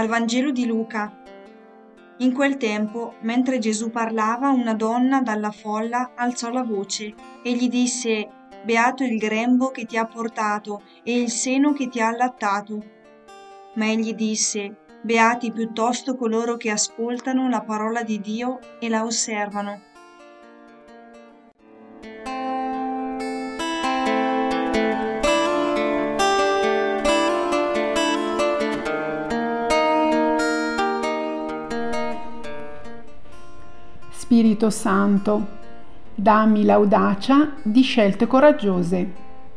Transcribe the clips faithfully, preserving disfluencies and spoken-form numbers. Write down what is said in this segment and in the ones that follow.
Dal Vangelo di Luca. In quel tempo, mentre Gesù parlava, una donna dalla folla alzò la voce e gli disse: «Beato il grembo che ti ha portato e il seno che ti ha allattato». Ma egli disse: «Beati piuttosto coloro che ascoltano la parola di Dio e la osservano». Spirito Santo, dammi l'audacia di scelte coraggiose.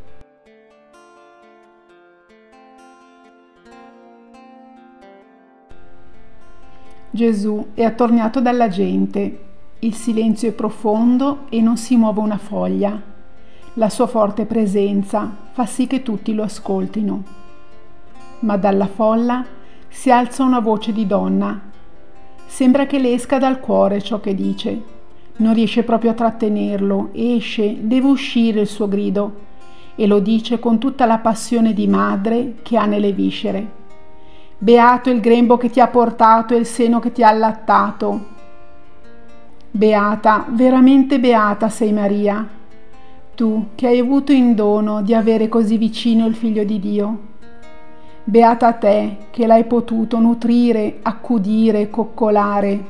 Gesù è attorniato dalla gente, il silenzio è profondo e non si muove una foglia. La sua forte presenza fa sì che tutti lo ascoltino. Ma dalla folla si alza una voce di donna. Sembra che le esca dal cuore ciò che dice. Non riesce proprio a trattenerlo, esce, deve uscire il suo grido e lo dice con tutta la passione di madre che ha nelle viscere. Beato il grembo che ti ha portato e il seno che ti ha allattato. Beata, veramente beata sei Maria, tu che hai avuto in dono di avere così vicino il Figlio di Dio. Beata te che l'hai potuto nutrire, accudire, coccolare.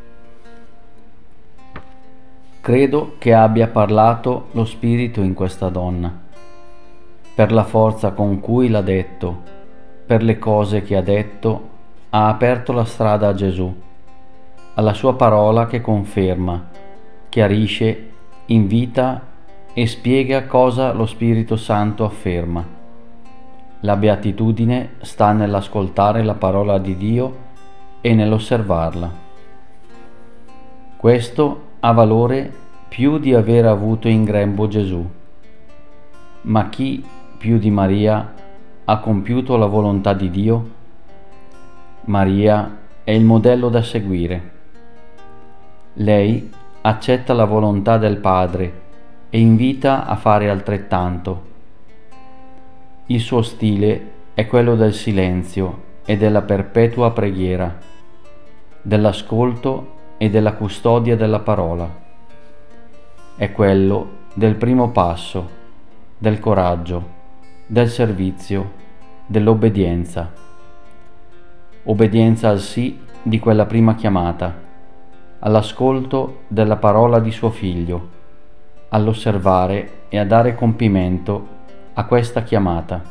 Credo che abbia parlato lo Spirito in questa donna, per la forza con cui l'ha detto, per le cose che ha detto, ha aperto la strada a Gesù, alla sua parola che conferma, chiarisce, invita e spiega cosa lo Spirito Santo afferma. La beatitudine sta nell'ascoltare la parola di Dio e nell'osservarla. Questo ha valore più di aver avuto in grembo Gesù. Ma chi più di Maria ha compiuto la volontà di Dio? Maria è il modello da seguire. Lei accetta la volontà del Padre e invita a fare altrettanto. Il suo stile è quello del silenzio e della perpetua preghiera, dell'ascolto e della custodia della parola. È quello del primo passo, del coraggio, del servizio, dell'obbedienza. Obbedienza al sì di quella prima chiamata, all'ascolto della parola di suo Figlio, all'osservare e a dare compimento a questa chiamata.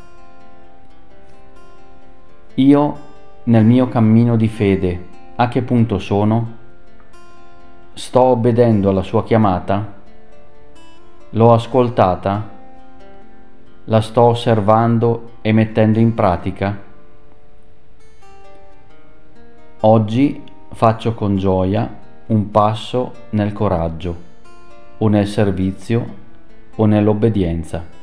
Io, nel mio cammino di fede, a che punto sono? Sto obbedendo alla sua chiamata? L'ho ascoltata? La sto osservando e mettendo in pratica? Oggi faccio con gioia un passo nel coraggio, o nel servizio, o nell'obbedienza.